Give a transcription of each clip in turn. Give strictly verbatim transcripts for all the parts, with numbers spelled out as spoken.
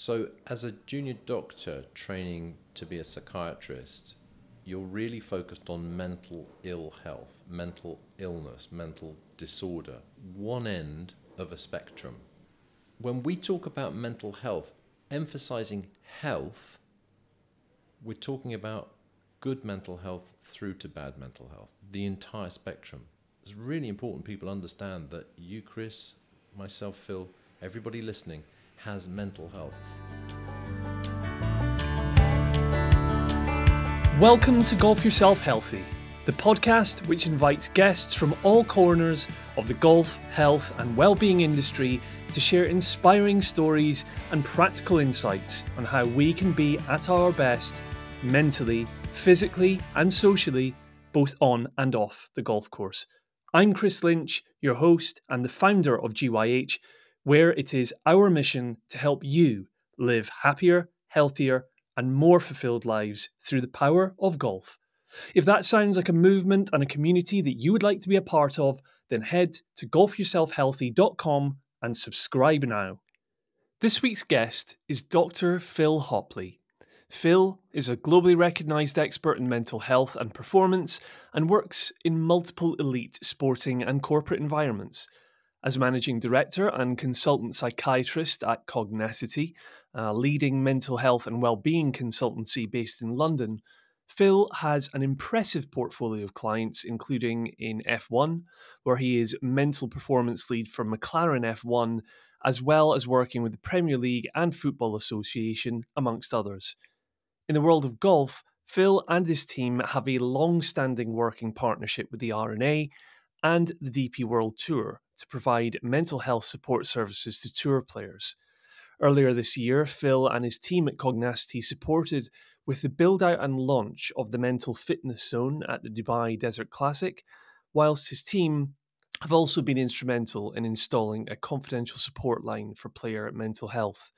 So as a junior doctor training to be a psychiatrist, you're really focused on mental ill health, mental illness, mental disorder, one end of a spectrum. When we talk about mental health, emphasizing health, we're talking about good mental health through to bad mental health, the entire spectrum. It's really important people understand that you, Chris, myself, Phil, everybody listening has mental health. Welcome to Golf Yourself Healthy, the podcast which invites guests from all corners of the golf, health and well-being industry to share inspiring stories and practical insights on how we can be at our best mentally, physically and socially, both on and off the golf course. I'm Chris Lynch, your host and the founder of G Y H, where it is our mission to help you live happier, healthier and more fulfilled lives through the power of golf. If that sounds like a movement and a community that you would like to be a part of, then head to golf yourself healthy dot com and subscribe now. This week's guest is Doctor Phil Hopley. Phil is a globally recognised expert in mental health and performance and works in multiple elite sporting and corporate environments. As managing director and consultant psychiatrist at Cognicity, a leading mental health and well-being consultancy based in London, Phil has an impressive portfolio of clients, including in F one, where he is mental performance lead for McLaren F one, as well as working with the Premier League and Football Association, amongst others. In the world of golf, Phil and his team have a long-standing working partnership with the R N A and the D P World Tour to provide mental health support services to tour players. Earlier this year, Phil and his team at Cognicity supported with the build-out and launch of the Mental Fitness Zone at the Dubai Desert Classic, whilst his team have also been instrumental in installing a confidential support line for player mental health.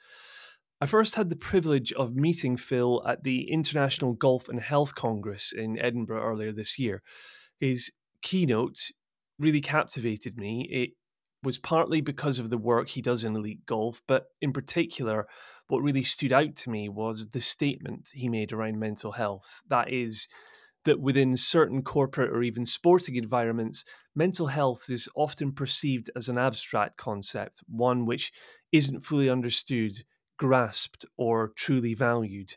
I first had the privilege of meeting Phil at the International Golf and Health Congress in Edinburgh earlier this year. His keynote really captivated me. It was partly because of the work he does in elite golf, but in particular, what really stood out to me was the statement he made around mental health. That is, that within certain corporate or even sporting environments, mental health is often perceived as an abstract concept, one which isn't fully understood, grasped, or truly valued.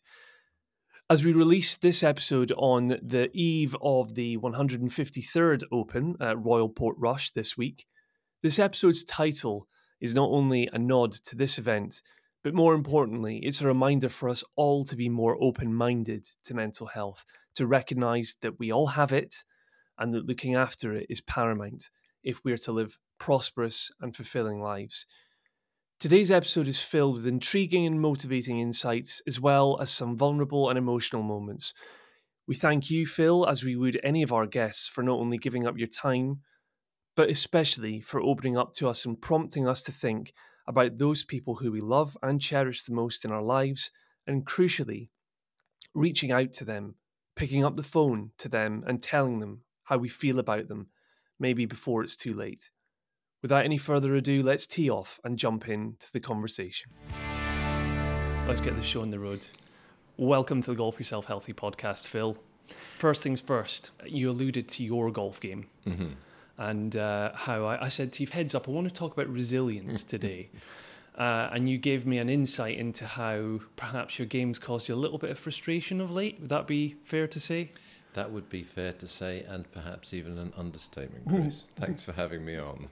As we release this episode on the eve of the one hundred fifty-third Open at Royal Portrush this week, this episode's title is not only a nod to this event, but more importantly, it's a reminder for us all to be more open-minded to mental health, to recognise that we all have it and that looking after it is paramount if we are to live prosperous and fulfilling lives. Today's episode is filled with intriguing and motivating insights, as well as some vulnerable and emotional moments. We thank you, Phil, as we would any of our guests, for not only giving up your time, but especially for opening up to us and prompting us to think about those people who we love and cherish the most in our lives, and crucially, reaching out to them, picking up the phone to them and telling them how we feel about them, maybe before it's too late. Without any further ado, let's tee off and jump into the conversation. Let's get the show on the road. Welcome to the Golf Yourself Healthy podcast, Phil. First things first, you alluded to your golf game mm-hmm. and uh, how I, I said to you, heads up, I want to talk about resilience today. uh, and you gave me an insight into how perhaps your game's caused you a little bit of frustration of late. Would that be fair to say? That would be fair to say, and perhaps even an understatement, Chris. Thanks for having me on.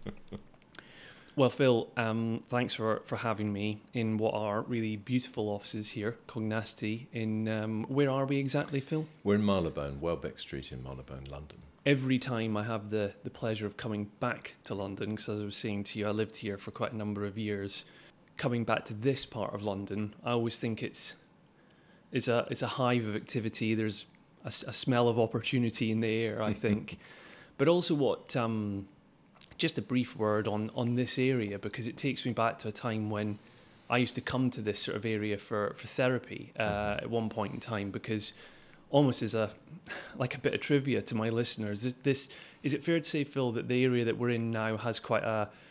Well, Phil, um, thanks for, for having me in what are really beautiful offices here, Cognicity. In um, where are we exactly, Phil? We're in Marylebone, Welbeck Street in Marylebone, London. Every time I have the, the pleasure of coming back to London, because as I was saying to you, I lived here for quite a number of years. Coming back to this part of London, I always think it's it's a it's a hive of activity. There's a, a smell of opportunity in the air, I think. But also what... Um, Just a brief word on, on this area, because it takes me back to a time when I used to come to this sort of area for, for therapy uh, mm-hmm. at one point in time, because almost as a like a bit of trivia to my listeners, this, this is it fair to say, Phil, that the area that we're in now has quite a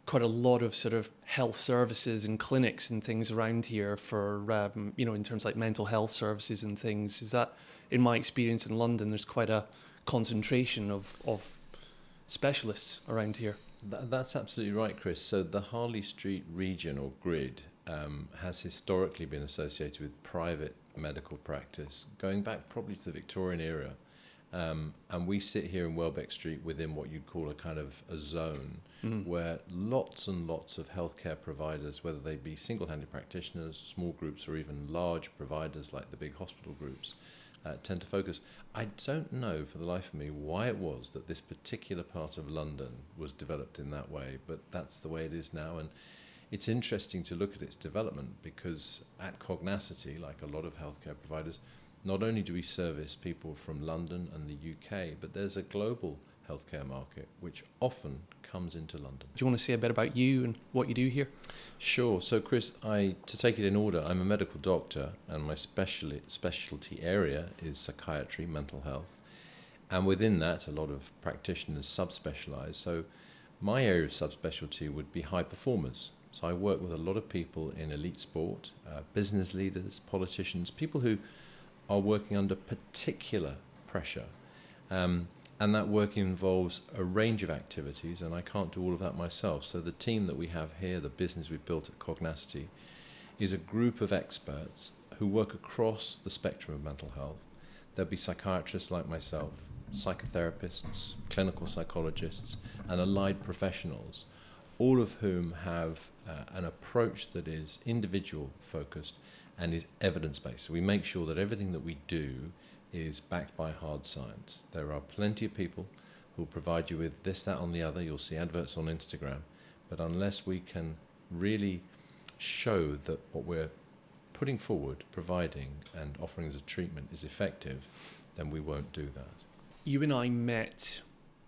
quite a lot of sort of health services and clinics and things around here for, um, you know, in terms of like mental health services and things. Is that, in my experience in London, there's quite a concentration of, of specialists around here? Th- that's absolutely right, Chris. So the Harley Street region or grid um, has historically been associated with private medical practice, going back probably to the Victorian era. Um, and we sit here in Welbeck Street within what you'd call a kind of a zone mm. where lots and lots of healthcare providers, whether they be single-handed practitioners, small groups, or even large providers like the big hospital groups, uh, tend to focus. I don't know for the life of me why it was that this particular part of London was developed in that way, but that's the way it is now. And it's interesting to look at its development because at Cognacity, like a lot of healthcare providers, not only do we service people from London and the U K, but there's a global healthcare market which often comes into London. Do you want to say a bit about you and what you do here? Sure. So, Chris, I to take it in order, I'm a medical doctor, and my specialty specialty area is psychiatry, mental health, and within that, a lot of practitioners subspecialise. So, my area of subspecialty would be high performers. So, I work with a lot of people in elite sport, uh, business leaders, politicians, people who are working under particular pressure. Um, and that work involves a range of activities, and I can't do all of that myself. So the team that we have here, the business we've built at Cognacity, is a group of experts who work across the spectrum of mental health. There'll be psychiatrists like myself, psychotherapists, clinical psychologists, and allied professionals, all of whom have uh, an approach that is individual focused and is evidence-based. So we make sure that everything that we do is backed by hard science. There are plenty of people who will provide you with this, that, and the other. You'll see adverts on Instagram. But unless we can really show that what we're putting forward, providing, and offering as a treatment is effective, then we won't do that. You and I met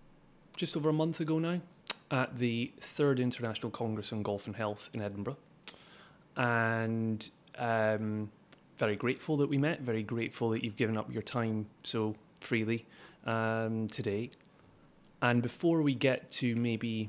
just over a month ago now at the third International Congress on Golf and Health in Edinburgh. And Um, very grateful that we met, very grateful that you've given up your time so freely um, today. And before we get to maybe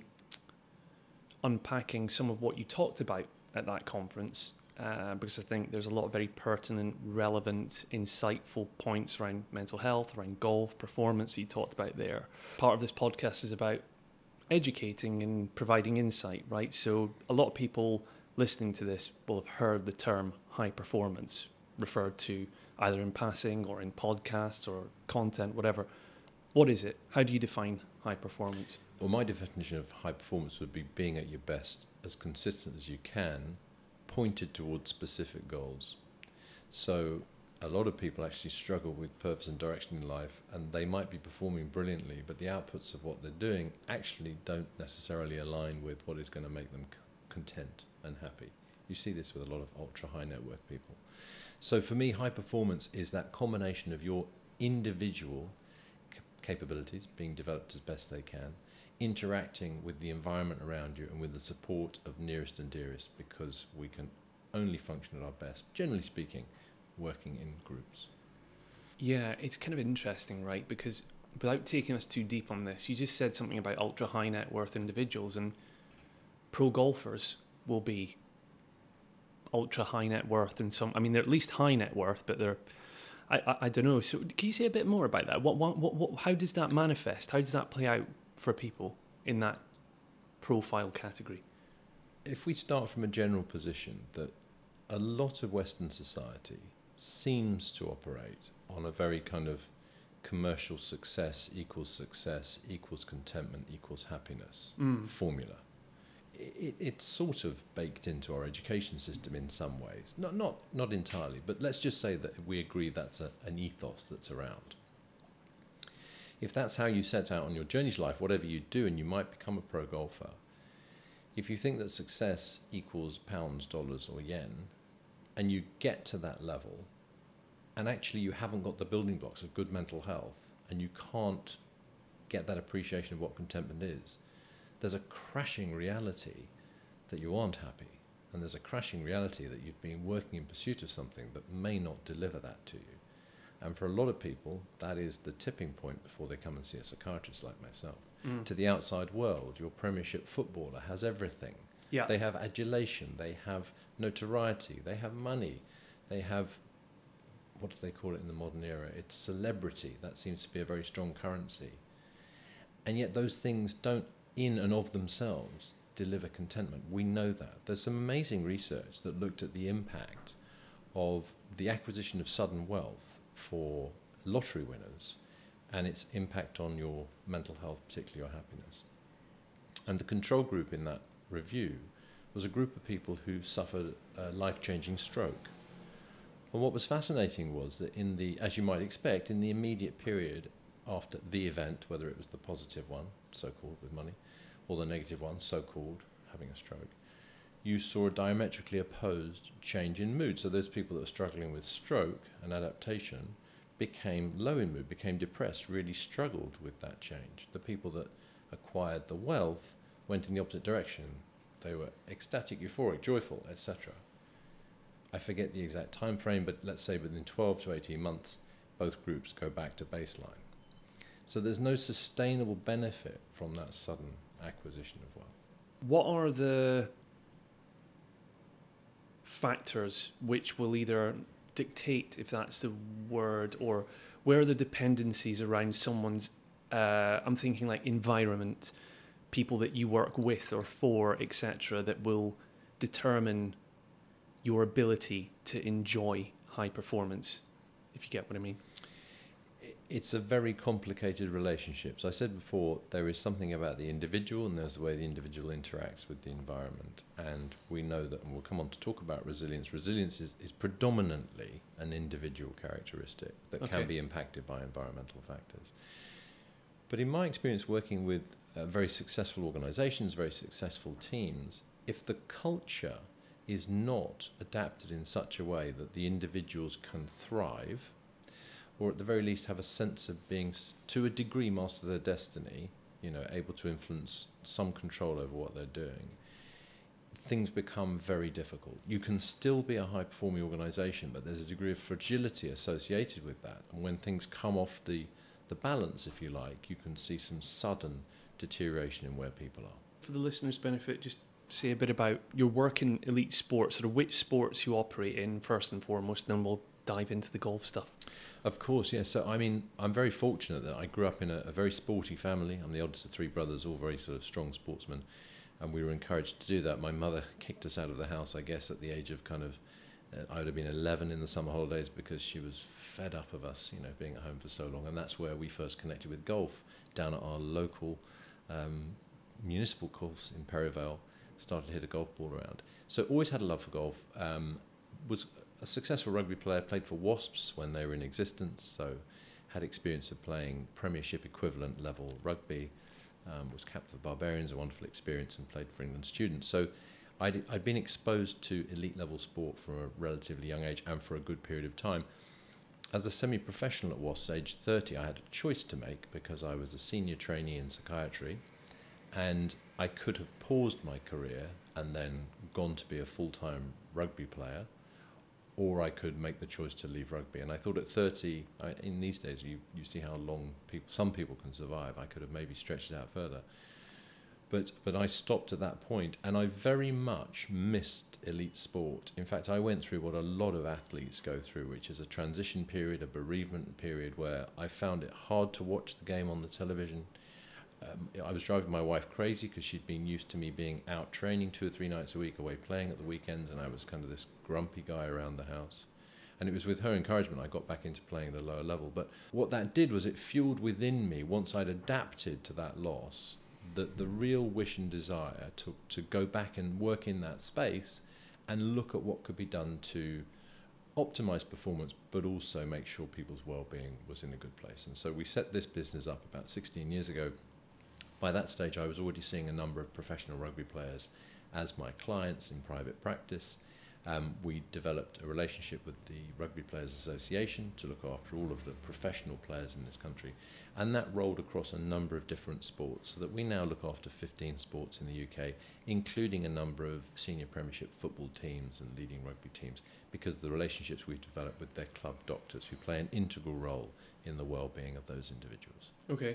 unpacking some of what you talked about at that conference, uh, because I think there's a lot of very pertinent, relevant, insightful points around mental health, around golf, performance that you talked about there. Part of this podcast is about educating and providing insight, right? So a lot of people listening to this will have heard the term high performance referred to either in passing or in podcasts or content, whatever. What is it? How do you define high performance? Well, my definition of high performance would be being at your best, as consistent as you can, pointed towards specific goals. So a lot of people actually struggle with purpose and direction in life, and they might be performing brilliantly, but the outputs of what they're doing actually don't necessarily align with what is going to make them c- content and happy. You see this with a lot of ultra high net worth people. So for me, high performance is that combination of your individual c- capabilities being developed as best they can, interacting with the environment around you and with the support of nearest and dearest, because we can only function at our best, generally speaking, working in groups. Yeah, it's kind of interesting, right? Because without taking us too deep on this, you just said something about ultra high net worth individuals, and pro golfers will be ultra high net worth in some, I mean, they're at least high net worth, but they're, I, I, I don't know. So can you say a bit more about that? What, what, what, what, how does that manifest? How does that play out for people in that profile category? If we start from a general position that a lot of Western society seems to operate on a very kind of commercial success equals success equals contentment equals happiness mm. formula. It, it's sort of baked into our education system in some ways. Not not not entirely, but let's just say that we agree that's a, an ethos that's around. If that's how you set out on your journey to life, whatever you do, and you might become a pro golfer, if you think that success equals pounds, dollars, or yen, and you get to that level, and actually you haven't got the building blocks of good mental health, and you can't get that appreciation of what contentment is, there's a crashing reality that you aren't happy, and there's a crashing reality that you've been working in pursuit of something that may not deliver that to you. And for a lot of people, that is the tipping point before they come and see a psychiatrist like myself. Mm. To the outside world, your Premiership footballer has everything. Yeah. They have adulation, they have notoriety, they have money, they have, what do they call it in the modern era? It's celebrity. That seems to be a very strong currency. And yet those things don't, in and of themselves, deliver contentment. We know that. There's some amazing research that looked at the impact of the acquisition of sudden wealth for lottery winners and its impact on your mental health, particularly your happiness. And the control group in that review was a group of people who suffered a life-changing stroke. And what was fascinating was that in the, as you might expect, in the immediate period after the event, whether it was the positive one, so-called with money, or the negative one, so-called having a stroke, you saw a diametrically opposed change in mood. So those people that were struggling with stroke and adaptation became low in mood, became depressed, really struggled with that change. The people that acquired the wealth went in the opposite direction. They were ecstatic, euphoric, joyful, et cetera. I forget the exact time frame, but let's say within twelve to eighteen months, both groups go back to baseline. So there's no sustainable benefit from that sudden acquisition of wealth. What are the factors which will either dictate, if that's the word, or where are the dependencies around someone's, uh, I'm thinking like environment, people that you work with or for, et cetera, that will determine your ability to enjoy high performance, if you get what I mean? It's a very complicated relationship. So I said before, there is something about the individual and there's the way the individual interacts with the environment. And we know that, and we'll come on to talk about resilience. Resilience is, is predominantly an individual characteristic that Okay. can be impacted by environmental factors. But in my experience working with uh, very successful organizations, very successful teams, if the culture is not adapted in such a way that the individuals can thrive, or at the very least have a sense of being, to a degree, master of their destiny, you know, able to influence some control over what they're doing, things become very difficult. You can still be a high-performing organization, but there's a degree of fragility associated with that. And when things come off the, the balance, if you like, you can see some sudden deterioration in where people are. For the listeners' benefit, just say a bit about your work in elite sports, sort of which sports you operate in first and foremost, and then we'll dive into the golf stuff. Of course, yes. So, I mean, I'm very fortunate that I grew up in a, a very sporty family. I'm the oldest of three brothers, all very sort of strong sportsmen, and we were encouraged to do that. My mother kicked us out of the house, I guess, at the age of kind of, uh, I would have been eleven in the summer holidays because she was fed up of us, you know, being at home for so long. And that's where we first connected with golf, down at our local um, municipal course in Perivale. Started to hit a golf ball around. So always had a love for golf. Um, was a successful rugby player, played for Wasps when they were in existence, so had experience of playing Premiership equivalent level rugby, um, was captain of the Barbarians, a wonderful experience, and played for England students. So I'd, I'd been exposed to elite level sport from a relatively young age and for a good period of time. As a semi-professional at Wasps, age thirty, I had a choice to make because I was a senior trainee in psychiatry, and I could have paused my career and then gone to be a full-time rugby player, or I could make the choice to leave rugby. And I thought at thirty, I, in these days, you, you see how long people, some people can survive. I could have maybe stretched it out further. But, but I stopped at that point, and I very much missed elite sport. In fact, I went through what a lot of athletes go through, which is a transition period, a bereavement period, where I found it hard to watch the game on the television. Um, I was driving my wife crazy because she'd been used to me being out training two or three nights a week, away playing at the weekends, and I was kind of this grumpy guy around the house. And it was with her encouragement I got back into playing at a lower level. But what that did was it fueled within me, once I'd adapted to that loss, the, the real wish and desire to, to go back and work in that space and look at what could be done to optimize performance, but also make sure people's well-being was in a good place. And so we set this business up about sixteen years ago. By that stage, I was already seeing a number of professional rugby players as my clients in private practice, Um, we developed a relationship with the Rugby Players Association to look after all of the professional players in this country, and that rolled across a number of different sports, so that we now look after fifteen sports in the U K, including a number of senior Premiership football teams and leading rugby teams, because of the relationships we've developed with their club doctors, who play an integral role in the well-being of those individuals. Okay.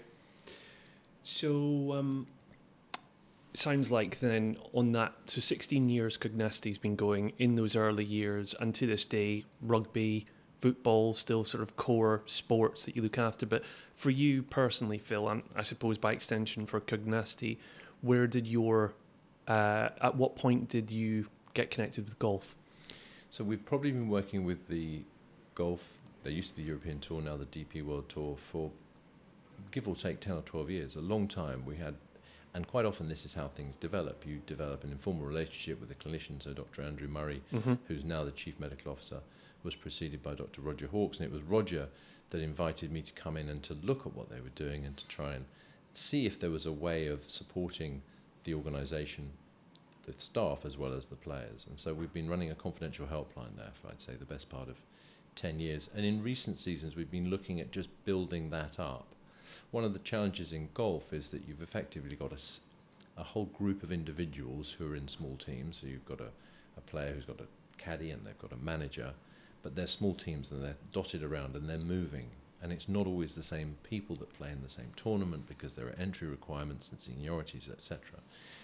So, um, sounds like then on that, so sixteen years Cognasti's been going in those early years, and to this day, rugby, football, still sort of core sports that you look after. But for you personally, Phil, and I suppose by extension for Cognasti, where did your, uh, at what point did you get connected with golf? So we've probably been working with the golf, there used to be the European Tour, now the D P World Tour, for give or take ten or twelve years, a long time. We had, and quite often this is how things develop. You develop an informal relationship with a clinician, so Doctor Andrew Murray, mm-hmm. who's now the Chief Medical Officer, was preceded by Doctor Roger Hawkes, and it was Roger that invited me to come in and to look at what they were doing and to try and see if there was a way of supporting the organisation, the staff as well as the players. And so we've been running a confidential helpline there for, I'd say, the best part of ten years. And in recent seasons, we've been looking at just building that up. One of the challenges in golf is that you've effectively got a, a whole group of individuals who are in small teams. So you've got a, a player who's got a caddy and they've got a manager, but they're small teams and they're dotted around and they're moving. And it's not always the same people that play in the same tournament because there are entry requirements and seniorities, et cetera.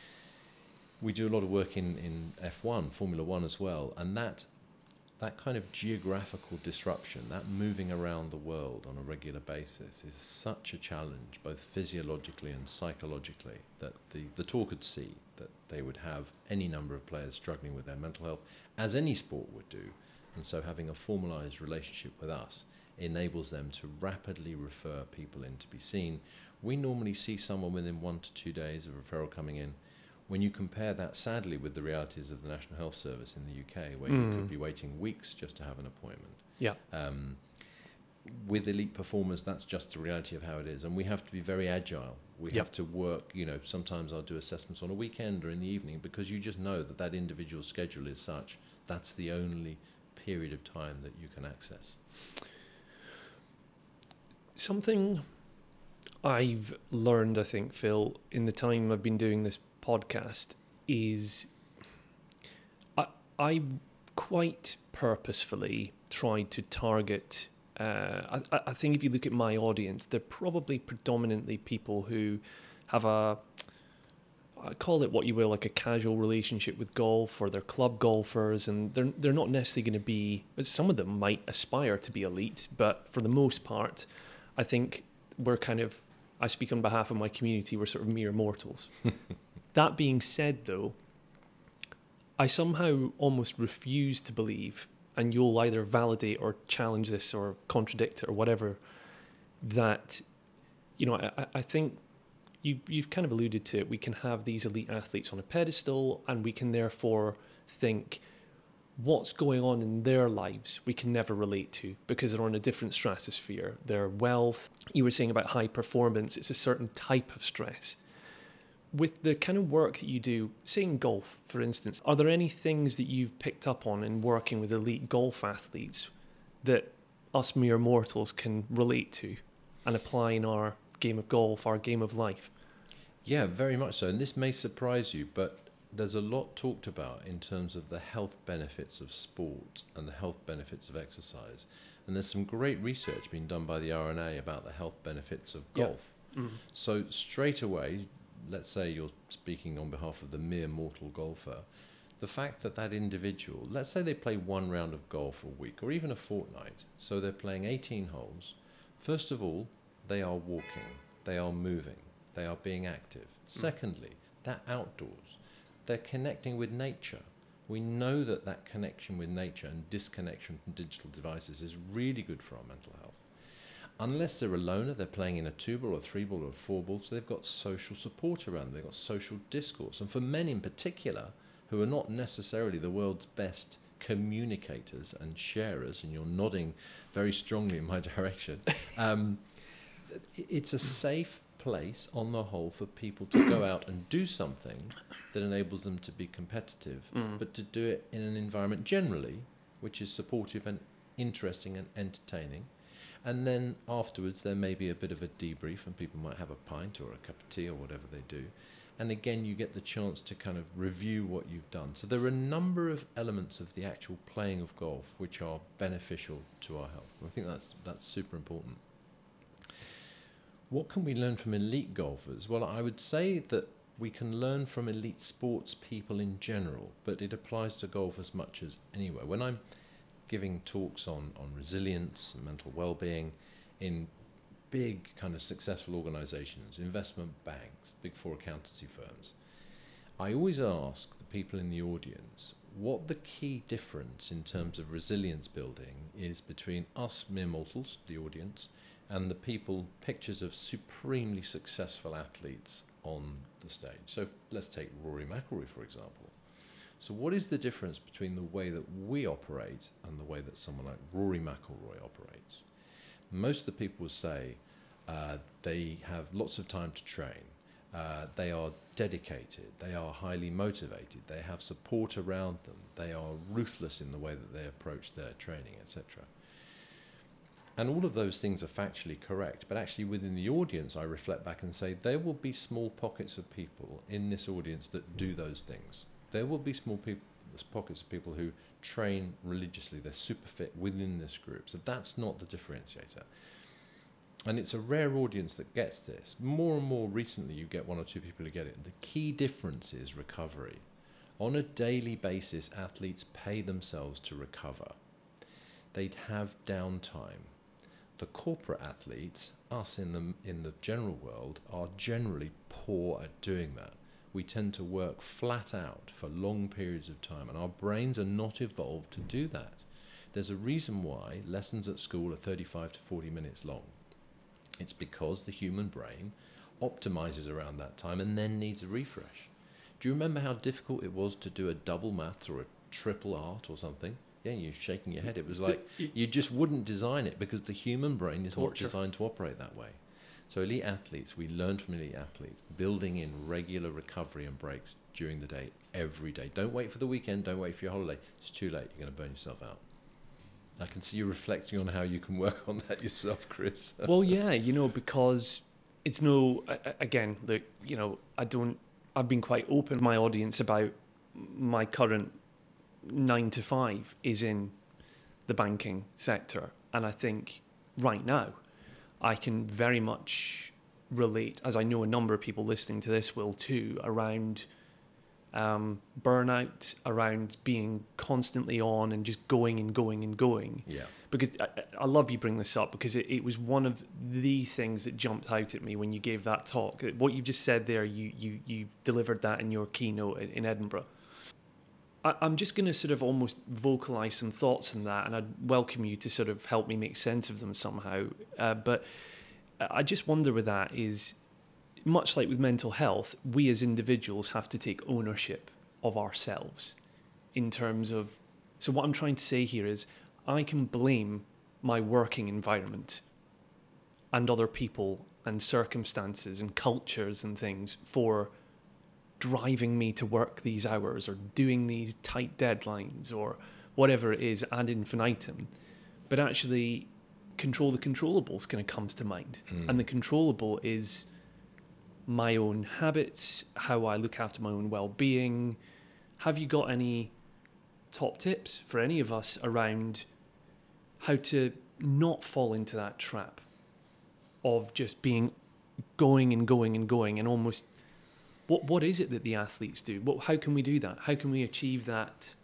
We do a lot of work in, in F one, Formula One as well, and that that kind of geographical disruption, that moving around the world on a regular basis, is such a challenge, both physiologically and psychologically, that the, the tour could see that they would have any number of players struggling with their mental health, as any sport would do. And so having a formalised relationship with us enables them to rapidly refer people in to be seen. We normally see someone within one to two days of referral coming in. When you compare that, sadly, with the realities of the National Health Service in the U K, where mm. you could be waiting weeks just to have an appointment. Yeah. Um, with elite performers, that's just the reality of how it is. And we have to be very agile. We yep. have to work, you know, sometimes I'll do assessments on a weekend or in the evening, because you just know that that individual schedule is such. That's the only period of time that you can access. Something I've learned, I think, Phil, in the time I've been doing this podcast is I, I've quite purposefully tried to target, uh, I, I think if you look at my audience, they're probably predominantly people who have a, I call it what you will, like a casual relationship with golf, or they're club golfers, and they're they're not necessarily going to be, some of them might aspire to be elite, but for the most part, I think we're kind of, I speak on behalf of my community, we're sort of mere mortals. That being said, though, I somehow almost refuse to believe, and you'll either validate or challenge this or contradict it or whatever, that, you know, I, I think you, you've kind of alluded to it, we can have these elite athletes on a pedestal, and we can therefore think what's going on in their lives we can never relate to because they're on a different stratosphere. Their wealth, you were saying about high performance, it's a certain type of stress. With the kind of work that you do, say in golf, for instance, are there any things that you've picked up on in working with elite golf athletes that us mere mortals can relate to and apply in our game of golf, our game of life? Yeah, very much so. And this may surprise you, but there's a lot talked about in terms of the health benefits of sport and the health benefits of exercise. And there's some great research being done by the R N A about the health benefits of golf. Yep. Mm-hmm. So straight away, let's say you're speaking on behalf of the mere mortal golfer, the fact that that individual, let's say they play one round of golf a week or even a fortnight, so they're playing eighteen holes. First of all, they are walking, they are moving, they are being active. Mm. Secondly, they're outdoors, they're connecting with nature. We know that that connection with nature and disconnection from digital devices is really good for our mental health. Unless they're a loner, they're playing in a two ball or three ball or four ball, so they've got social support around them, they've got social discourse. And for men in particular, who are not necessarily the world's best communicators and sharers, and you're nodding very strongly in my direction, um, it's a safe place on the whole for people to go out and do something that enables them to be competitive, Mm. but to do it in an environment generally which is supportive and interesting and entertaining. And then afterwards there may be a bit of a debrief and people might have a pint or a cup of tea or whatever they do. And again, you get the chance to kind of review what you've done. So there are a number of elements of the actual playing of golf which are beneficial to our health. And I think that's that's super important. What can we learn from elite golfers? Well, I would say that we can learn from elite sports people in general, but it applies to golf as much as anywhere. When I'm giving talks on, on resilience and mental well-being in big kind of successful organizations, investment banks, big four accountancy firms, I always ask the people in the audience what the key difference in terms of resilience building is between us mere mortals, the audience, and the people, pictures of supremely successful athletes on the stage. So let's take Rory McIlroy, for example. So what is the difference between the way that we operate and the way that someone like Rory McIlroy operates? Most of the people will say uh, they have lots of time to train, uh, they are dedicated, they are highly motivated, they have support around them, they are ruthless in the way that they approach their training, et cetera. And all of those things are factually correct, but actually within the audience I reflect back and say there will be small pockets of people in this audience that do those things. There will be small people, pockets of people who train religiously, they're super fit within this group. So that's not the differentiator. And it's a rare audience that gets this. More and more recently you get one or two people who get it. The key difference is recovery. On a daily basis, athletes pay themselves to recover. They'd have downtime. The corporate athletes, us in the, in the general world, are generally poor at doing that. We tend to work flat out for long periods of time, and our brains are not evolved to do that. There's a reason why lessons at school are thirty-five to forty minutes long. It's because the human brain optimizes around that time and then needs a refresh. Do you remember how difficult it was to do a double maths or a triple art or something? Yeah, you're shaking your head. It was like you just wouldn't design it because the human brain is not designed to operate that way. So elite athletes, we learn from elite athletes, building in regular recovery and breaks during the day, every day. Don't wait for the weekend, don't wait for your holiday. It's too late, you're going to burn yourself out. I can see you reflecting on how you can work on that yourself, Chris. Well, yeah, you know, because it's no, again, look, you know, I don't, I've been quite open to my audience about my current nine to five is in the banking sector. And I think right now, I can very much relate, as I know a number of people listening to this will too, around um, burnout, around being constantly on and just going and going and going. Yeah. Because I, I love you bring this up because it, it was one of the things that jumped out at me when you gave that talk. What you just said there, you you you delivered that in your keynote in, in Edinburgh. I, I'm just going to sort of almost vocalize some thoughts on that, and I'd welcome you to sort of help me make sense of them somehow. Uh, but I just wonder with that is, much like with mental health, we as individuals have to take ownership of ourselves in terms of, so what I'm trying to say here is I can blame my working environment and other people and circumstances and cultures and things for driving me to work these hours or doing these tight deadlines or whatever it is ad infinitum. But actually, control the controllables kind of comes to mind. Mm. And the controllable is my own habits, how I look after my own well-being. Have you got any top tips for any of us around how to not fall into that trap of just being going and going and going and almost, what what is it that the athletes do? What, how can we do that? How can we achieve that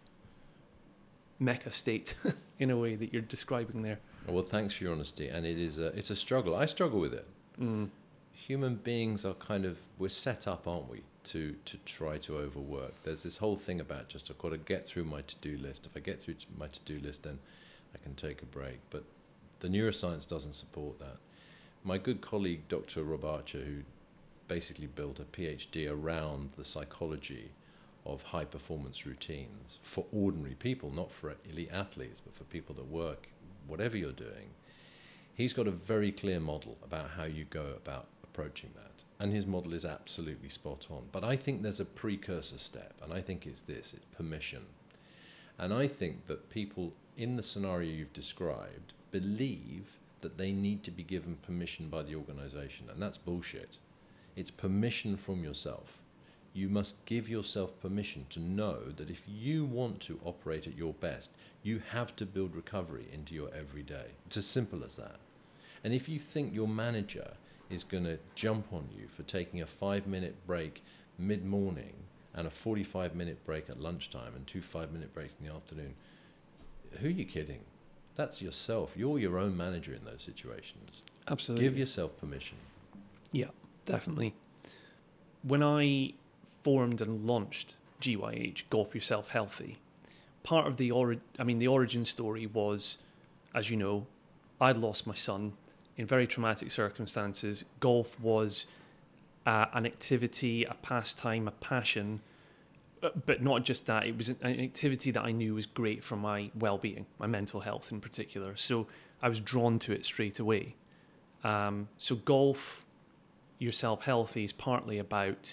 mecca state in a way that you're describing there? Well, thanks for your honesty. And it is a, it's a struggle. I struggle with it. Mm. Human beings are kind of, we're set up, aren't we, to to try to overwork. There's this whole thing about just I've got to get through my to-do list. If I get through my to-do list, then I can take a break. But the neuroscience doesn't support that. My good colleague, Doctor Rob Archer, who basically built a PhD around the psychology of high-performance routines for ordinary people, not for elite athletes, but for people that work, whatever you're doing, he's got a very clear model about how you go about approaching that. And his model is absolutely spot on. But I think there's a precursor step, and I think it's this, it's permission. And I think that people in the scenario you've described believe that they need to be given permission by the organization, and that's bullshit. It's permission from yourself. You must give yourself permission to know that if you want to operate at your best, you have to build recovery into your everyday. It's as simple as that. And if you think your manager is going to jump on you for taking a five-minute break mid-morning and a forty-five minute break at lunchtime and two five-minute breaks in the afternoon, who are you kidding? That's yourself. You're your own manager in those situations. Absolutely. Give yourself permission. Yeah, definitely. When I formed and launched G Y H, Golf Yourself Healthy, part of the ori- I mean, the origin story was, as you know, I'd lost my son in very traumatic circumstances. Golf was uh, an activity, a pastime, a passion, uh, but not just that. It was an activity that I knew was great for my well-being, my mental health in particular. So I was drawn to it straight away. Um, so Golf Yourself Healthy is partly about,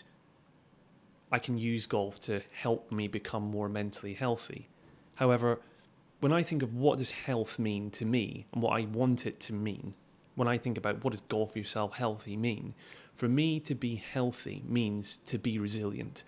I can use golf to help me become more mentally healthy. However, when I think of what does health mean to me and what I want it to mean, when I think about what does Golf Yourself Healthy mean, for me to be healthy means to be resilient.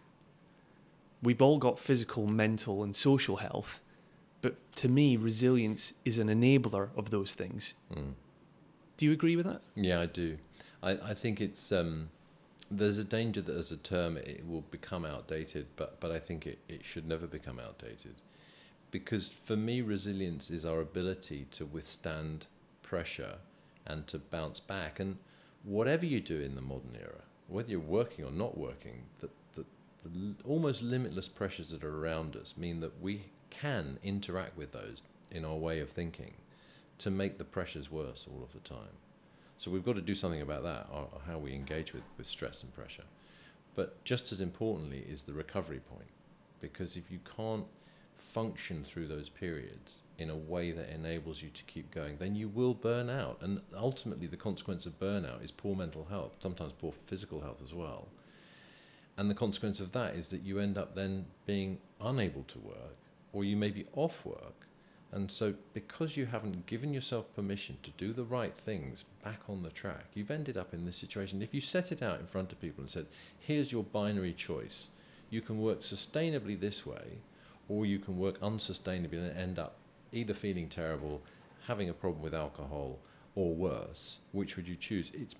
We've all got physical, mental, and social health, but to me, resilience is an enabler of those things. Mm. Do you agree with that? Yeah, I do. I, I think it's um, there's a danger that as a term it will become outdated, but, but I think it, it should never become outdated. Because for me, resilience is our ability to withstand pressure and to bounce back. And whatever you do in the modern era, whether you're working or not working, the, the, the l- almost limitless pressures that are around us mean that we can interact with those in our way of thinking to make the pressures worse all of the time. So we've got to do something about that, or, or how we engage with, with stress and pressure. But just as importantly is the recovery point. Because if you can't function through those periods in a way that enables you to keep going, then you will burn out. And ultimately the consequence of burnout is poor mental health, sometimes poor physical health as well. And the consequence of that is that you end up then being unable to work, or you may be off work. And so because you haven't given yourself permission to do the right things back on the track, you've ended up in this situation. If you set it out in front of people and said, here's your binary choice, you can work sustainably this way, or you can work unsustainably and end up either feeling terrible, having a problem with alcohol, or worse. Which would you choose? It's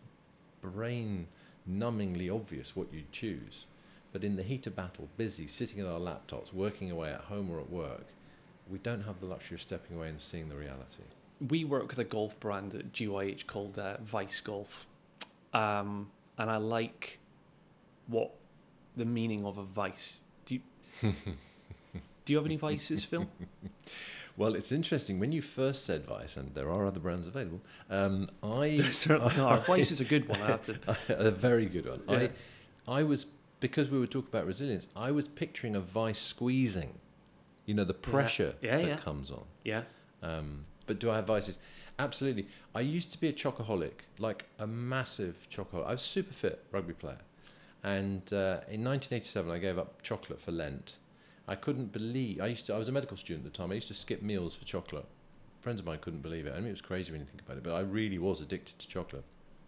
brain-numbingly obvious what you'd choose. But in the heat of battle, busy, sitting at our laptops, working away at home or at work, we don't have the luxury of stepping away and seeing the reality. We work with a golf brand at G Y H called uh, Vice Golf. Um, and I like what the meaning of a vice. Do you... Do you have any vices, Phil? Well, it's interesting. When you first said Vice, and there are other brands available, um, I... There certainly I, are. Vice is a good one, I have to... A very good one. Yeah. I, I was, because we were talking about resilience, I was picturing a vice squeezing. You know, the pressure Yeah, that yeah. comes on. Yeah. Um, but do I have vices? Absolutely. I used to be a chocoholic, like a massive chocoholic. I was a super fit rugby player. And uh, in nineteen eighty-seven, I gave up chocolate for Lent. I couldn't believe, I used to, I was a medical student at the time, I used to skip meals for chocolate. Friends of mine couldn't believe it. I mean, it was crazy when you think about it, but I really was addicted to chocolate.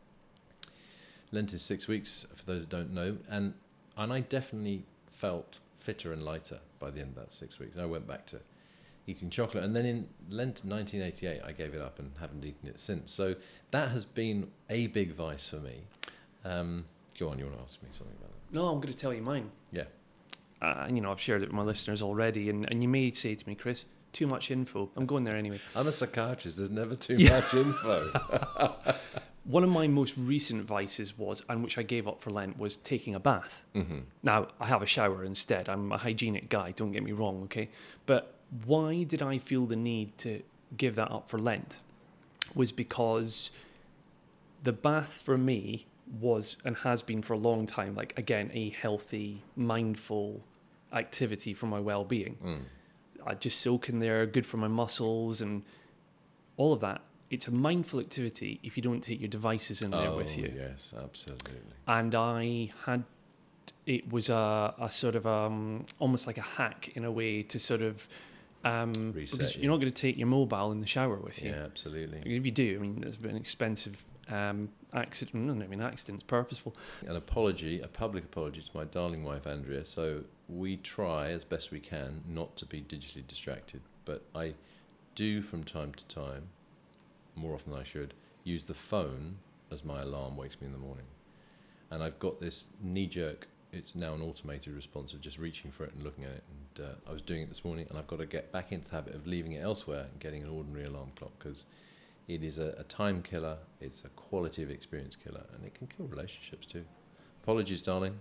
Lent is six weeks, for those that don't know, and and I definitely felt fitter and lighter by the end of that six weeks. And I went back to eating chocolate, and then in Lent nineteen eighty-eight, I gave it up and haven't eaten it since. So that has been a big vice for me. Um, go on, you want to ask me something about that? No, I'm going to tell you mine. Yeah. Uh, and, you know, I've shared it with my listeners already, and, and you may say to me, Chris, too much info. I'm going there anyway. I'm a psychiatrist. There's never too Yeah. much info. One of my most recent vices was, and which I gave up for Lent, was taking a bath. Mm-hmm. Now, I have a shower instead. I'm a hygienic guy, don't get me wrong, okay? But why did I feel the need to give that up for Lent? Was because the bath for me was, and has been for a long time, like, again, a healthy, mindful activity for my well-being. Mm. I just soak in there, good for my muscles and all of that. it's a mindful activity if you don't take your devices in there Oh, with you. yes, absolutely. And I had, it was a, a sort of um, almost like a hack in a way to sort of, um, Reset because you. you're not going to take your mobile in the shower with you. Yeah, absolutely. If you do, I mean, there's been expensive um, accident, no, I mean accidents, purposeful. An apology, a public apology to my darling wife Andrea. So we try as best we can not to be digitally distracted, but I do from time to time, more often than I should, use the phone as my alarm wakes me in the morning. And I've got this knee-jerk, it's now an automated response of just reaching for it and looking at it. And uh, I was doing it this morning, and I've got to get back into the habit of leaving it elsewhere and getting an ordinary alarm clock, because it is a, a time killer, it's a quality of experience killer, and it can kill relationships too. Apologies, darling.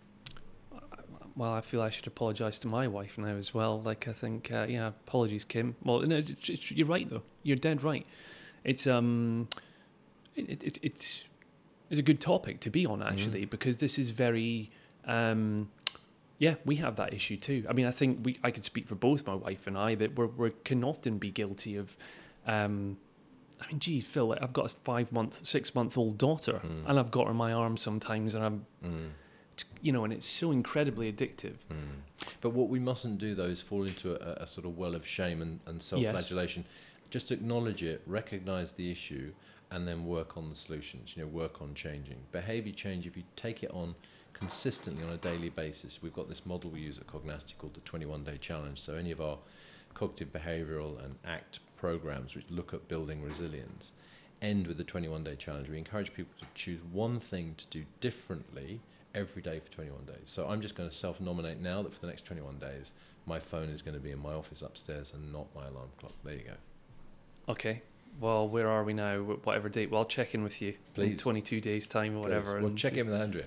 Well, I feel I should apologise to my wife now as well. Like, I think, uh, yeah, apologies, Kim. Well, no, it's, it's, you're right, though. You're dead right. It's um, it, it, it's it's a good topic to be on, actually, mm. because this is very, um, yeah, we have that issue too. I mean, I think we I could speak for both my wife and I that we we can often be guilty of, um, I mean, geez, Phil, like, I've got a five-month, six-month-old daughter, mm. and I've got her in my arms sometimes, and I'm... Mm. You know, and it's so incredibly addictive. Mm. But what we mustn't do, though, is fall into a, a sort of well of shame and, and self-flagellation. Yes. Just acknowledge it, recognise the issue, and then work on the solutions, you know, work on changing. Behaviour change, if you take it on consistently on a daily basis, we've got this model we use at Cognasti called the twenty-one day challenge. So any of our cognitive behavioural and ACT programs, which look at building resilience, end with the twenty-one day challenge. We encourage people to choose one thing to do differently every day for twenty-one days. So I'm just going to self-nominate now that for the next twenty-one days, my phone is going to be in my office upstairs and not my alarm clock. There you go. Okay. Well, where are we now? Whatever date? Well, I'll check in with you. Please. In twenty-two days' time or whatever. Please. Well, check in with Andrea.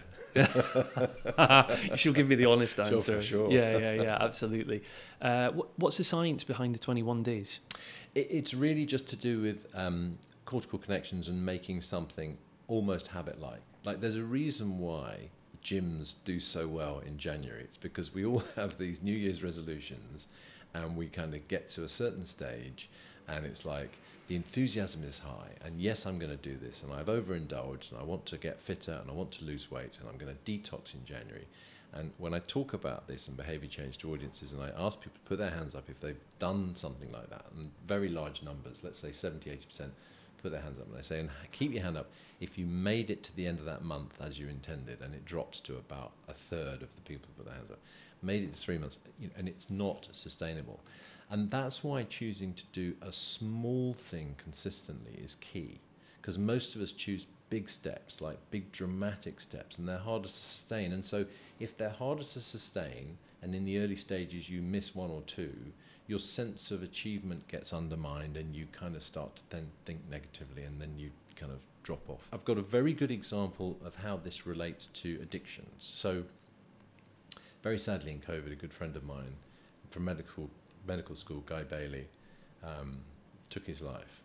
She'll give me the honest answer. Sure, for sure. Yeah, yeah, yeah, absolutely. Uh, what, what's the science behind the twenty-one days? It, it's really just to do with um, cortical connections and making something almost habit-like. Like, there's a reason why gyms do so well in January. It's because we all have these New Year's resolutions, and we kind of get to a certain stage, and it's like the enthusiasm is high, and yes, I'm going to do this, and I've overindulged, and I want to get fitter, and I want to lose weight, and I'm going to detox in January. And when I talk about this and behavior change to audiences, and I ask people to put their hands up if they've done something like that, and very large numbers, let's say seventy, eighty percent, put their hands up, and I say, and keep your hand up if you made it to the end of that month as you intended, and it drops to about a third of the people who put their hands up, made it to three months, you know, and it's not sustainable. And that's why choosing to do a small thing consistently is key, because most of us choose big steps, like big dramatic steps, and they're harder to sustain. And so if they're harder to sustain, and in the early stages you miss one or two, your sense of achievement gets undermined, and you kind of start to then think negatively, and then you kind of drop off. I've got a very good example of how this relates to addictions. So very sadly in COVID, a good friend of mine from medical medical school, Guy Bailey, um, took his life.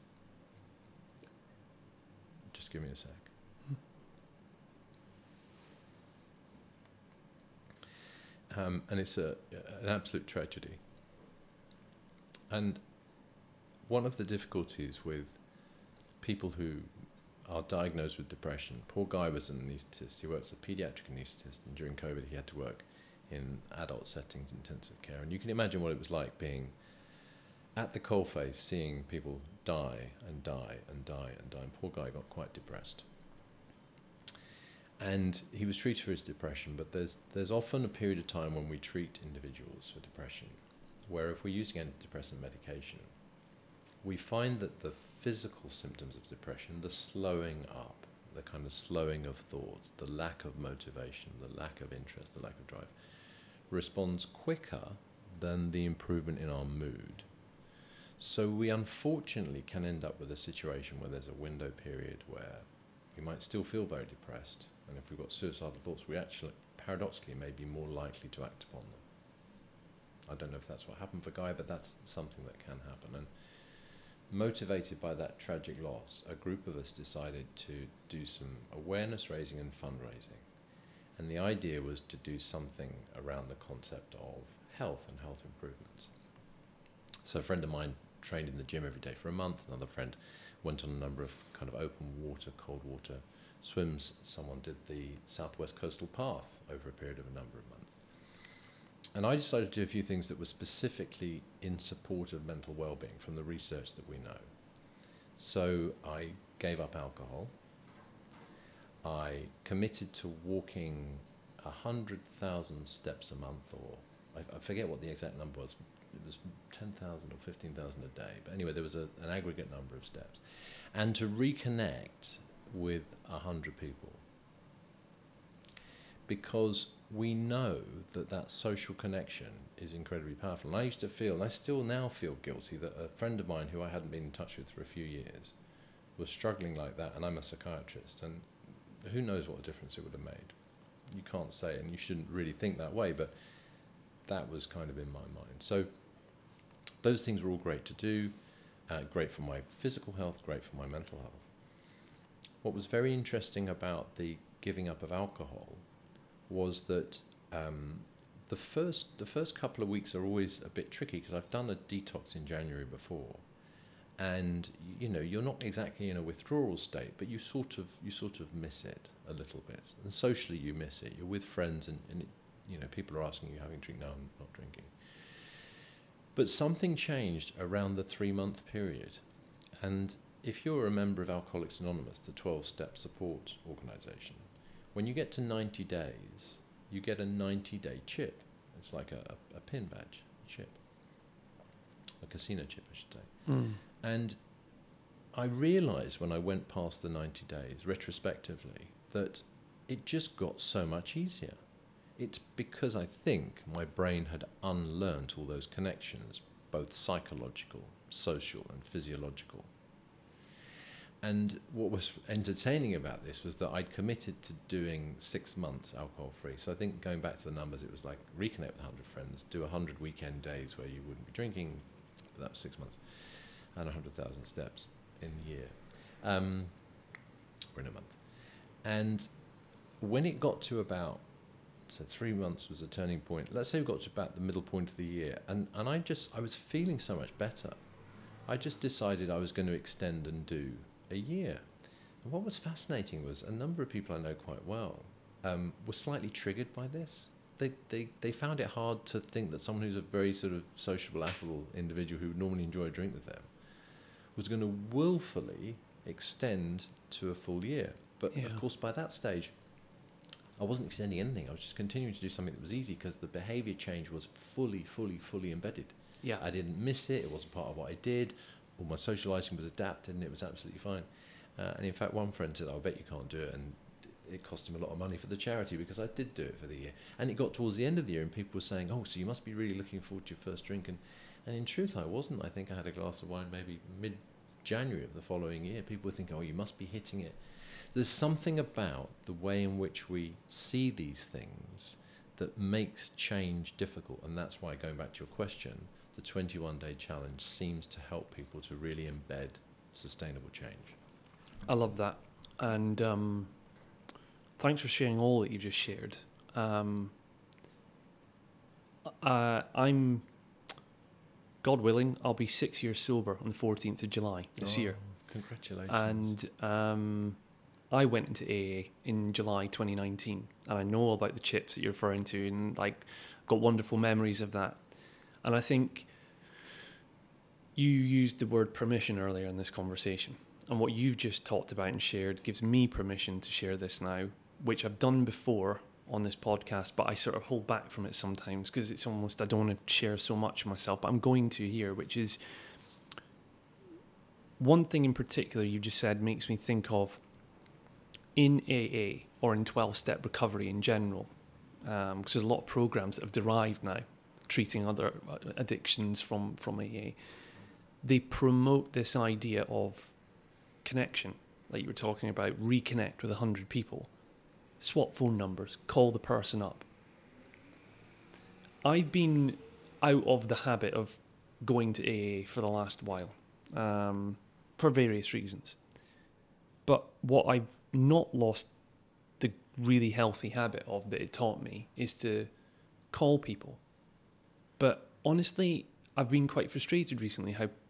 Just give me a sec. Um, and it's a, an absolute tragedy. And one of the difficulties with people who are diagnosed with depression, poor Guy was an anaesthetist. He worked as a pediatric anaesthetist, and during COVID he had to work in adult settings, intensive care. And you can imagine what it was like being at the coalface, seeing people die and die and die and die. And poor Guy got quite depressed. And he was treated for his depression, but there's there's often a period of time when we treat individuals for depression, where if we're using antidepressant medication, we find that the physical symptoms of depression, the slowing up, the kind of slowing of thoughts, the lack of motivation, the lack of interest, the lack of drive, responds quicker than the improvement in our mood. So we unfortunately can end up with a situation where there's a window period where we might still feel very depressed, and if we've got suicidal thoughts, we actually, paradoxically, may be more likely to act upon them. I don't know if that's what happened for Guy, but that's something that can happen. And motivated by that tragic loss, a group of us decided to do some awareness raising and fundraising. And the idea was to do something around the concept of health and health improvements. So a friend of mine trained in the gym every day for a month. Another friend went on a number of kind of open water, cold water swims. Someone did the Southwest Coastal Path over a period of a number of months. And I decided to do a few things that were specifically in support of mental well-being from the research that we know. So I gave up alcohol. I committed to walking one hundred thousand steps a month, or I, I forget what the exact number was. It was ten thousand or fifteen thousand a day. But anyway, there was a, an aggregate number of steps. And to reconnect with one hundred people. Because we know that that social connection is incredibly powerful. And I used to feel, and I still now feel guilty, that a friend of mine who I hadn't been in touch with for a few years was struggling like that, and I'm a psychiatrist, and who knows what a difference it would have made. You can't say, and you shouldn't really think that way, but that was kind of in my mind. So those things were all great to do, uh, great for my physical health, great for my mental health. What was very interesting about the giving up of alcohol was that um, the first the first couple of weeks are always a bit tricky, because I've done a detox in January before, and you know you're not exactly in a withdrawal state, but you sort of you sort of miss it a little bit, and socially you miss it. You're with friends, and, and it, you know people are asking you having a drink. No, I'm not drinking. But something changed around the three month period, and if you're a member of Alcoholics Anonymous, the twelve-step support organisation, when you get to ninety days, you get a ninety-day chip. It's like a, a, a pin badge chip, a casino chip, I should say. Mm. And I realised when I went past the ninety days, retrospectively, that it just got so much easier. It's because I think my brain had unlearnt all those connections, both psychological, social, and physiological. And what was entertaining about this was that I'd committed to doing six months alcohol-free. So I think going back to the numbers, it was like reconnect with one hundred friends, do one hundred weekend days where you wouldn't be drinking, but that was six months, and one hundred thousand steps in the year, um, or in a month. And when it got to about, so three months was a turning point. Let's say we got to about the middle point of the year, and, and I just, I was feeling so much better. I just decided I was going to extend and do a year. And what was fascinating was a number of people I know quite well um, were slightly triggered by this. They, they they found it hard to think that someone who's a very sort of sociable, affable individual who would normally enjoy a drink with them was going to willfully extend to a full year. But Yeah. of course, by that stage, I wasn't extending anything. I was just continuing to do something that was easy, because the behavior change was fully, fully, fully embedded. Yeah. I didn't miss it. It wasn't part of what I did. All my socialising was adapted, and it was absolutely fine. Uh, and in fact, one friend said, "I bet you can't do it," and it cost him a lot of money for the charity, because I did do it for the year. And it got towards the end of the year, and people were saying, "Oh, so you must be really looking forward to your first drink." And, and in truth, I wasn't. I think I had a glass of wine maybe mid-January of the following year. People were thinking, "Oh, you must be hitting it." There's something about the way in which we see these things that makes change difficult, and that's why, going back to your question, the twenty-one day challenge seems to help people to really embed sustainable change. I love that. And um, thanks for sharing all that you just shared. Um, uh, I'm, God willing, I'll be six years sober on the fourteenth of July this Oh, year. Congratulations. And um, I went into A A in July twenty nineteen, and I know about the chips that you're referring to, and like got wonderful memories of that. And I think you used the word permission earlier in this conversation, and what you've just talked about and shared gives me permission to share this now, which I've done before on this podcast, but I sort of hold back from it sometimes because it's almost, I don't want to share so much of myself, but I'm going to here, which is one thing in particular you just said makes me think of in A A or in twelve-step recovery in general, because um, there's a lot of programs that have derived now treating other addictions from, from A A. They promote this idea of connection, like you were talking about, reconnect with one hundred people, swap phone numbers, call the person up. I've been out of the habit of going to A A for the last while, um, for various reasons. But what I've not lost the really healthy habit of that it taught me is to call people. But honestly, I've been quite frustrated recently how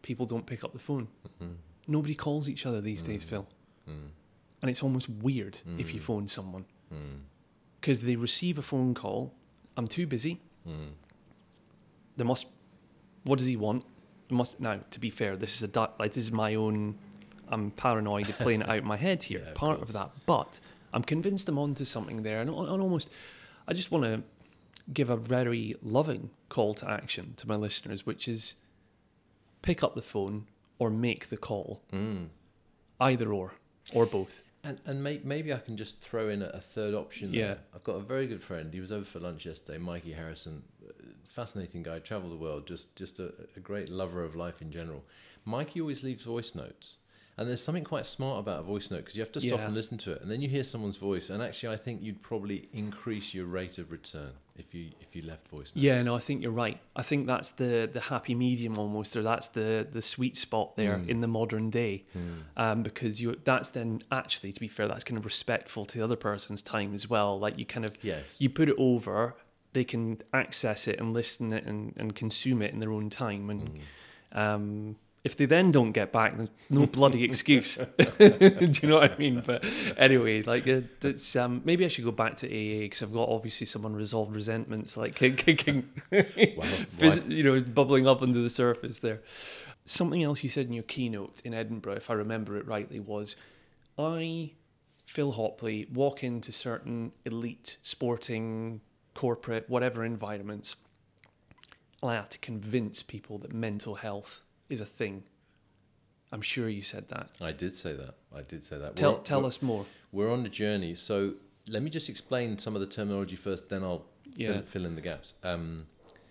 people don't pick up the phone. Mm-hmm. Nobody calls each other these Mm. days, Phil. Mm. And it's almost weird mm. if you Mm. phone someone. Because Mm. they receive a phone call. I'm too busy. Mm. There must... What does he want? There must Now, to be fair, this is a di- like this is my own... I'm paranoid of playing it out in my head here. Yeah, of part course. of that. But I'm convinced I'm onto something there. And, and almost... I just want to give a very loving call to action to my listeners, which is pick up the phone or make the call. Mm. Either or, or both. And and may, maybe I can just throw in a, a third option Yeah. there. I've got a very good friend. He was over for lunch yesterday, Mikey Harrison. Fascinating guy, travelled the world, just, just a, a great lover of life in general. Mikey always leaves voice notes. And there's something quite smart about a voice note because you have to stop Yeah. and listen to it. And then you hear someone's voice. And actually, I think you'd probably increase your rate of return if you if you left voice notes. Yeah, no, I think you're right. I think that's the, the happy medium almost, or that's the, the sweet spot there Mm. in the modern day. Mm. Um, because you that's then actually, to be fair, that's kind of respectful to the other person's time as well. Like you kind of, Yes. you put it over, they can access it and listen it and, and consume it in their own time. And Mm. um, if they then don't get back, then no bloody excuse. Do you know what I mean? But anyway, like it, it's um, maybe I should go back to A A because I've got obviously some unresolved resentments, like kicking, Well, phys- you know, bubbling up under the surface there. Something else you said in your keynote in Edinburgh, if I remember it rightly, was I, Phil Hopley, walk into certain elite sporting, corporate, whatever environments, and I have to convince people that mental health is a thing. I'm sure you said that. I did say that. I did say that. Tell We're- tell we're- us more. We're on a journey. So let me just explain some of the terminology first, then I'll Yeah. fill, fill in the gaps. Um,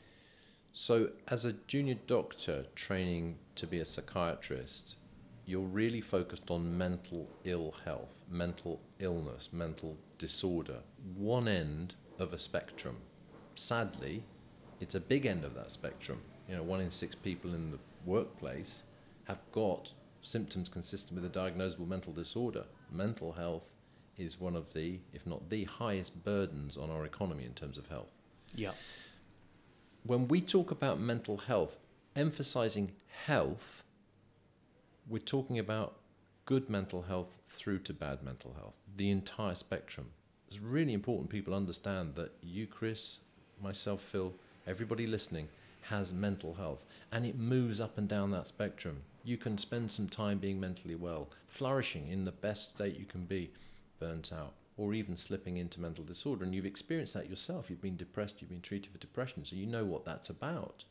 so as a junior doctor training to be a psychiatrist, you're really focused on mental ill health, mental illness, mental disorder, one end of a spectrum. Sadly, it's a big end of that spectrum. You know, one in six people in the workplace have got symptoms consistent with a diagnosable mental disorder. Mental health is one of the, if not the highest burdens on our economy in terms of health. Yeah. When we talk about mental health, emphasizing health, we're talking about good mental health through to bad mental health, the entire spectrum. It's really important people understand that you, Chris, myself, Phil, everybody listening has mental health, and it moves up and down that spectrum. You can spend some time being mentally well, flourishing in the best state you can be, burnt out, or even slipping into mental disorder. And you've experienced that yourself. You've been depressed, you've been treated for depression, so you know what that's about.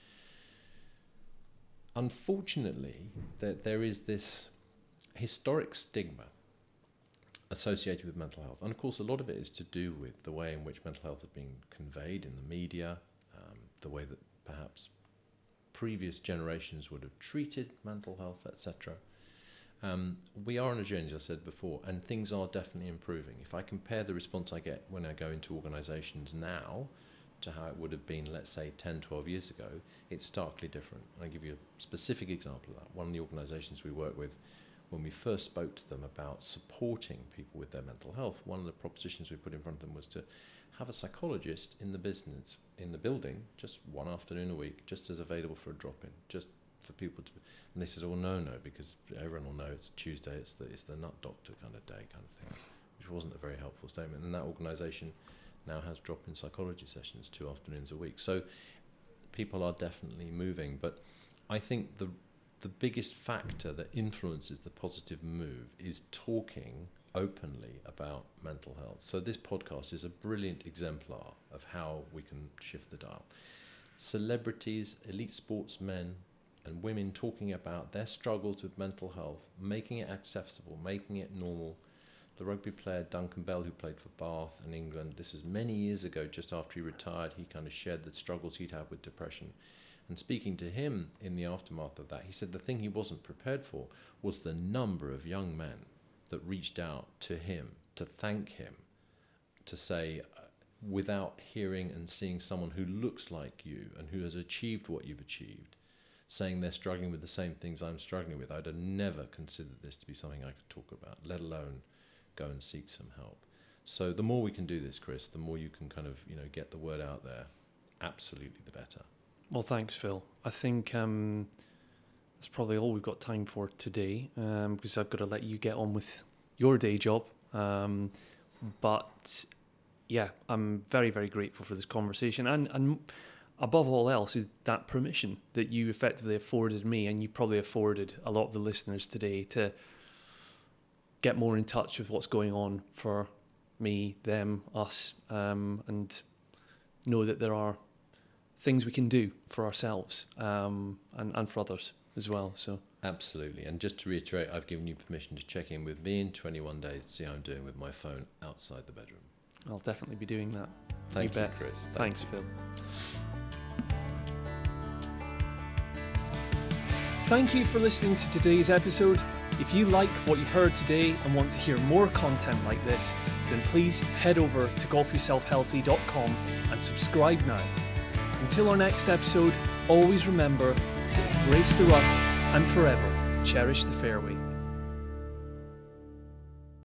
Unfortunately, there, there is this historic stigma associated with mental health. And of course, a lot of it is to do with the way in which mental health has been conveyed in the media, um, the way that perhaps previous generations would have treated mental health, et cetera. Um, we are on a journey, as I said before, and things are definitely improving. If I compare the response I get when I go into organisations now to how it would have been, let's say, ten, twelve years ago, it's starkly different. I'll give you a specific example of that. One of the organisations we work with, when we first spoke to them about supporting people with their mental health, one of the propositions we put in front of them was to have a psychologist in the business, in the building, just one afternoon a week, just as available for a drop-in, just for people to... And they said, oh, no, no, because everyone will know it's Tuesday, it's the, it's the nut doctor kind of day kind of thing, which wasn't a very helpful statement. And that organisation now has drop-in psychology sessions two afternoons a week. So people are definitely moving, but I think the the biggest factor that influences the positive move is talking openly about mental health. So this podcast is a brilliant exemplar of how we can shift the dial. Celebrities, elite sportsmen and women talking about their struggles with mental health, making it accessible, making it normal. The rugby player Duncan Bell, who played for Bath in England, this is many years ago, just after he retired, he kind of shared the struggles he'd had with depression. And speaking to him in the aftermath of that, he said the thing he wasn't prepared for was the number of young men that reached out to him to thank him, to say, uh, without hearing and seeing someone who looks like you and who has achieved what you've achieved, saying they're struggling with the same things I'm struggling with. I'd have never considered this to be something I could talk about, let alone go and seek some help. So the more we can do this, Chris, the more you can kind of, you know, get the word out there, absolutely the better. Well, thanks, Phil. I think um, that's probably all we've got time for today, um, because I've got to let you get on with your day job. Um, but yeah, I'm very, very grateful for this conversation. And, and above all else is that permission that you effectively afforded me, and you probably afforded a lot of the listeners today, to get more in touch with what's going on for me, them, us, um, and know that there are things we can do for ourselves, um, and, and for others as well. So absolutely. And just to reiterate, I've given you permission to check in with me in twenty-one days to see how I'm doing with my phone outside the bedroom. I'll definitely be doing that. Thank you, you, bet. Chris. Thank Thanks, you. Phil. Thank you for listening to today's episode. If you like what you've heard today and want to hear more content like this, then please head over to golf yourself healthy dot com and subscribe now. Until our next episode, always remember to embrace the rough and forever cherish the fairway.